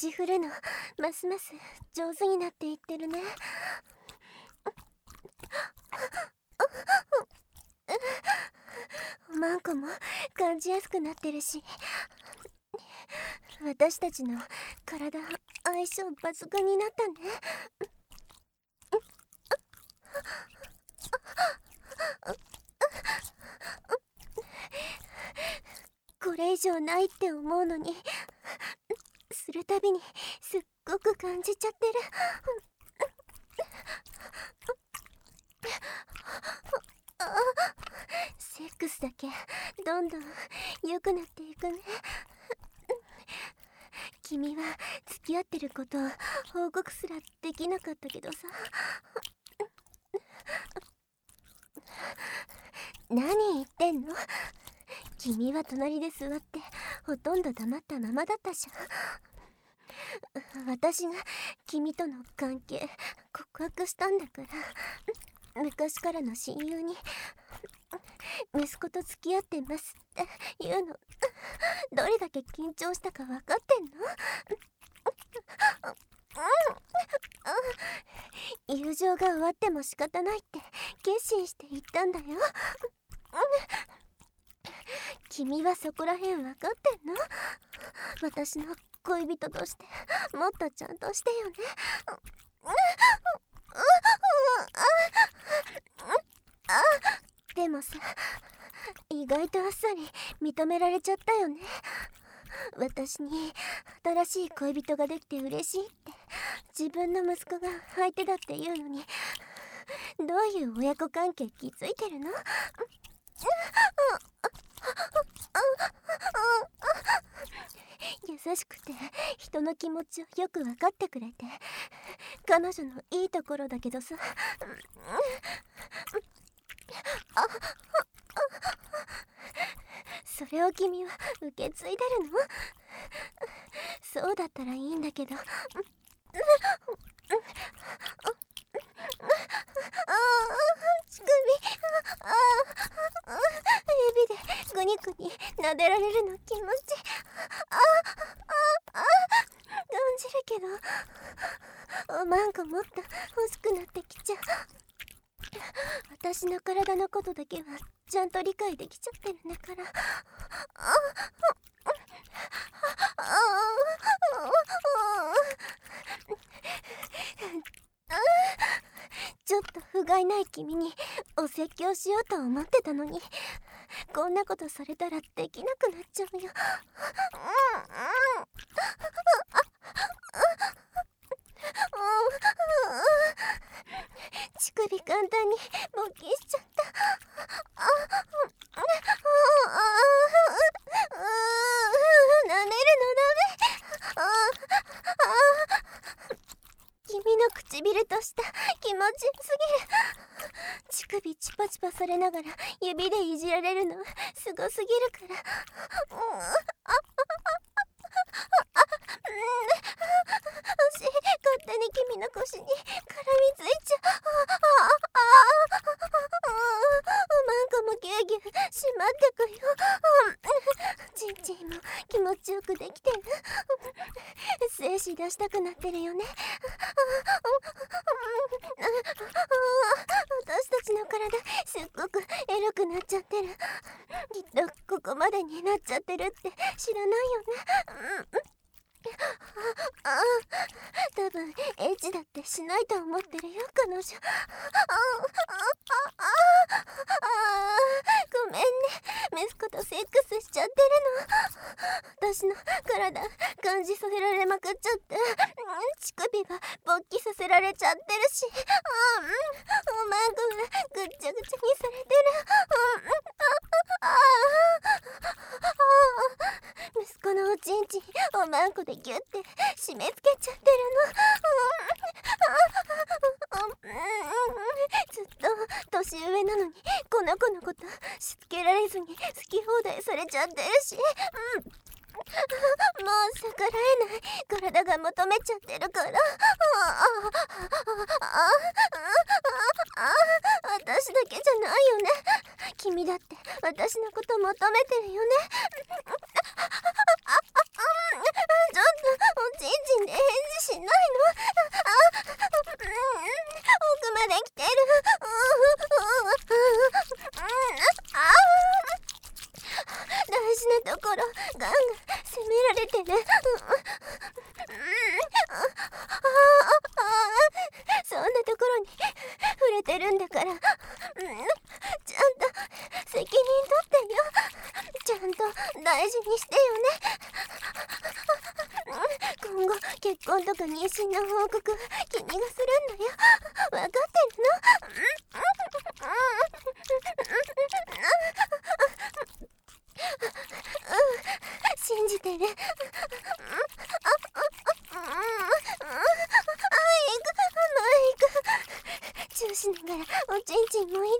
足振るのますます上手になっていってるね。おまんこも感じやすくなってるし、私たちの体相性抜群になったね。これ以上ないって思うのに、するたびにすっごく感じちゃってる。セックスだけどんどん良くなっていくね。君は付き合ってることを報告すらできなかったけどさ。何言ってんの？君は隣で座ってほとんど黙ったままだったじゃん。私が君との関係告白したんだから、昔からの親友に息子と付き合ってますって言うの、どれだけ緊張したか分かってんの？友情が終わっても仕方ないって決心して言ったんだよ。君はそこらへん分かってんの？私の恋人としてもっとちゃんとしてよね。でもさ、意外とあっさり認められちゃったよね。私に新しい恋人ができて嬉しいって、自分の息子が相手だって言うのに、どういう親子関係気づいてるの？優しくて人の気持ちをよく分かってくれて、彼女のいいところだけどさ。それを君は受け継いでるの？そうだったらいいんだけど。乳首、指でグニグニ撫でられるの気持ち感じるけど、おまんこもっと欲しくなってきちゃう。私の体のことだけはちゃんと理解できちゃってるんだから。ちょっと不甲斐ない君にお説教しようと思ってたのに、こんなことされたらできなくなっちゃうよ。乳首簡単に勃起しちゃった。舐めるのダメ。君の唇とした気持ちよすぎる。乳首チパチパされながら指でいじられるのすごすぎるから。足勝手に君の腰に絡みついちゃう。おまんこもギュギュしまってくよ。ちんちんも気持ちよくできてる。精子出したくなってるよね。私たちの体すっごくエロくなっちゃってる。きっとここまでになっちゃってるって知らないよね。多分エッチだってしないと思ってるよ彼女。ごめんね、息子とセックスしちゃってるの。私の体感じさせられまくっちゃって、乳首は勃起させられちゃってるし、おまんこがぐっちゃぐちゃにされてる。息子のおちんちんおまんこでギュって締め付けちゃってるの。ずっと年上なのにこの子のことしつけられずに好き放題されちゃってるし、もう逆らえない体が求めちゃってるから。私だけじゃないよね。君だって私のこと求めてるよね。ちょっとおちんちん妊娠の報告は君がするんだよ。分かってるの？信じてる。チューしながらおちんちんもいって。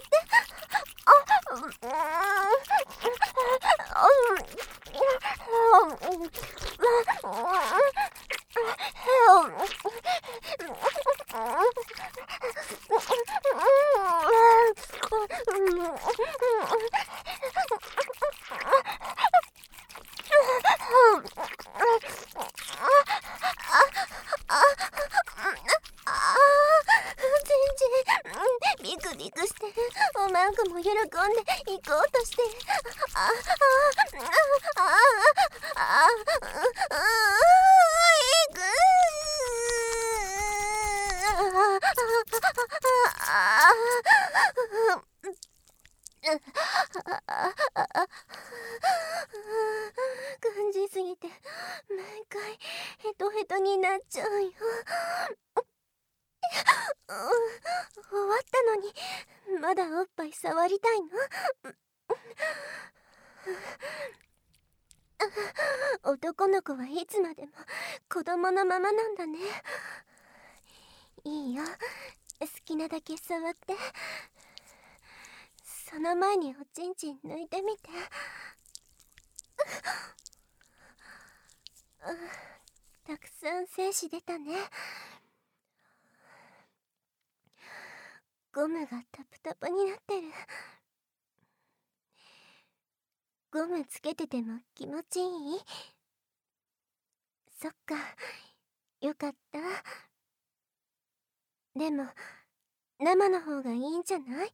ビクビクしてる。おまんこも喜んで行こうとしてる。感じすぎて毎回ヘトヘトになっちゃうよ。終わったのにまだおっぱい触りたいの？男の子はいつまでも子供のままなんだね。いいよ、好きなだけ触って。その前におちんちん抜いてみて。たくさん精子出たね。ゴムがタプタプになってる。ゴムつけてても気持ちいい？そっか、よかった。でも生の方がいいんじゃない？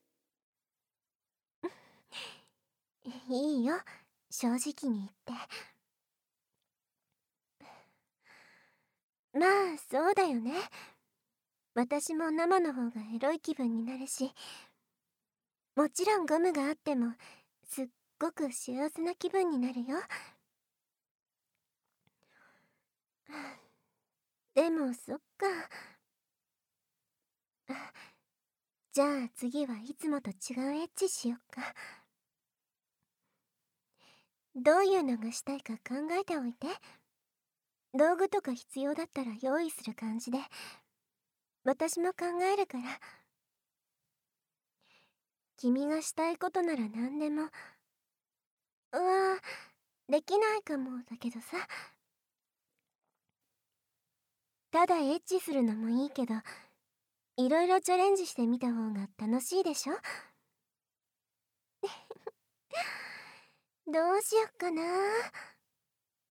いいよ、正直に言って。まあそうだよね。私も生の方がエロい気分になるし、もちろんゴムがあってもすっごく幸せな気分になるよ。でもそっか。じゃあ次はいつもと違うエッチしよっか。どういうのがしたいか考えておいて。道具とか必要だったら用意する感じで。私も考えるから。君がしたいことなら何でも。できないかもだけどさ。ただエッチするのもいいけど、いろいろチャレンジしてみた方が楽しいでしょ？どうしよっかな。